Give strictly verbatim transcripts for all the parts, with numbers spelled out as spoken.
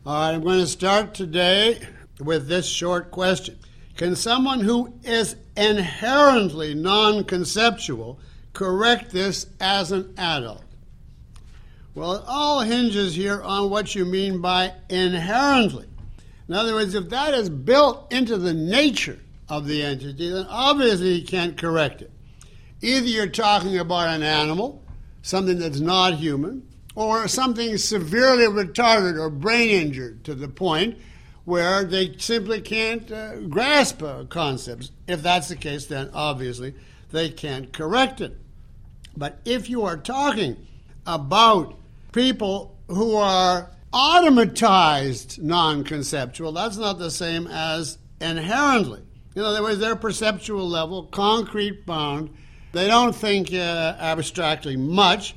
All right, I'm going to start today with this short question. Can someone who is inherently non-conceptual correct this as an adult? Well, it all hinges here on what you mean by inherently. In other words, if that is built into the nature of the entity, then obviously you can't correct it. Either you're talking about an animal, something that's not human, or something severely retarded or brain injured to the point where they simply can't uh, grasp uh, concepts. If that's the case, then obviously they can't correct it. But if you are talking about people who are automatized non-conceptual, that's not the same as inherently. In other words, their perceptual level, concrete bound, they don't think uh, abstractly much.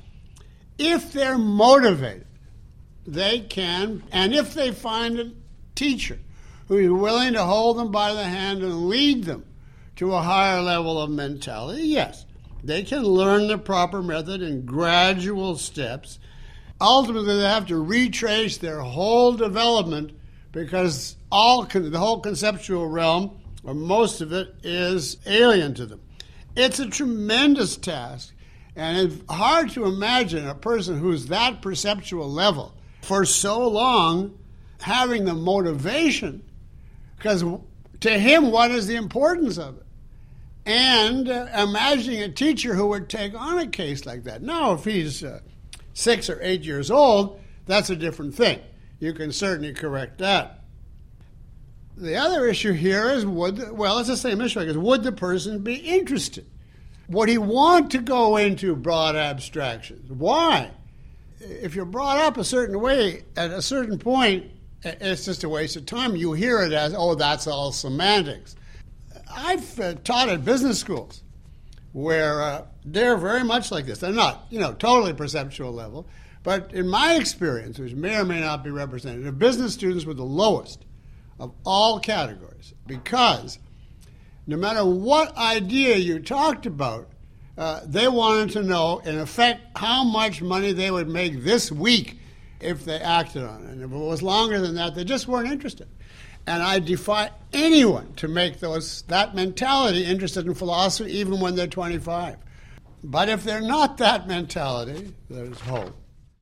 If they're motivated, they can, and if they find a teacher who is willing to hold them by the hand and lead them to a higher level of mentality, yes, they can learn the proper method in gradual steps. Ultimately, they have to retrace their whole development because all con- the whole conceptual realm, or most of it, is alien to them. It's a tremendous task, and it's hard to imagine a person who's that perceptual level for so long having the motivation, because to him, what is the importance of it? And uh, imagining a teacher who would take on a case like that. Now, if he's uh, six or eight years old, that's a different thing. You can certainly correct that. The other issue here is, would, well, it's the same issue, I guess. Would the person be interested? Would he want to go into broad abstractions? Why? If you're brought up a certain way, at a certain point, it's just a waste of time. You hear it as, oh, that's all semantics. I've uh, taught at business schools where uh, they're very much like this. They're not, you know, totally perceptual level. But in my experience, which may or may not be representative, business students were the lowest of all categories because no matter what idea you talked about, uh, they wanted to know, in effect, how much money they would make this week if they acted on it. And if it was longer than that, they just weren't interested. And I defy anyone to make those that mentality interested in philosophy even when they're twenty-five. But if they're not that mentality, there's hope.